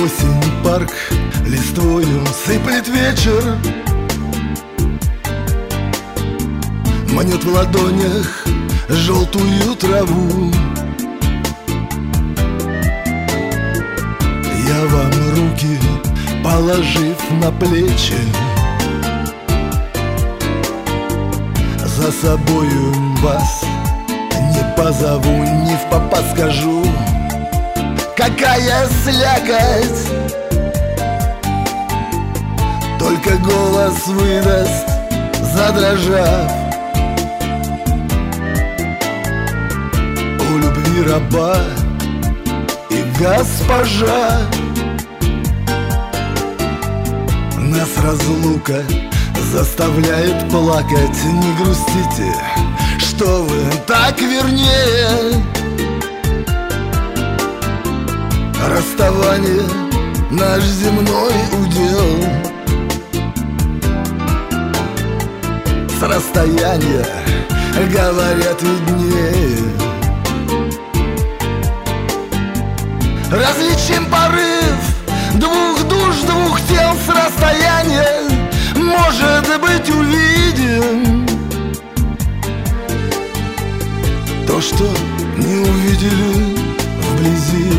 осень, парк листвою сыплет вечер, манет в ладонях желтую траву. Я вам руки, положив на плечи, за собою вас не позову, не впопад скажу: какая слякоть! Только голос выдаст, задрожав. У любви раба и госпожа, нас разлука заставляет плакать. Не грустите, что вы, так вернее. Расставание — наш земной удел. С расстояния, говорят, виднее. Различим порыв двух душ, двух тел с расстояния. Может быть, увидим то, что не увидели вблизи.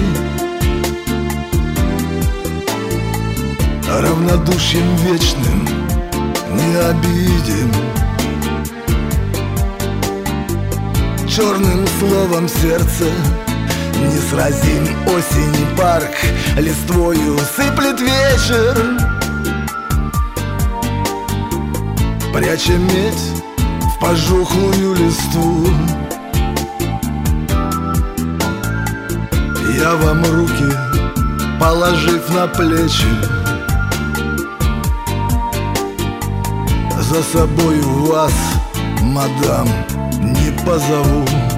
Равнодушием вечным не обидим. Черным словом сердце не сразим. Осень, парк листвою сыплет вечер, пряча медь в пожухлую листву. Я вам руки, положив на плечи, за собою вас, мадам, не позову.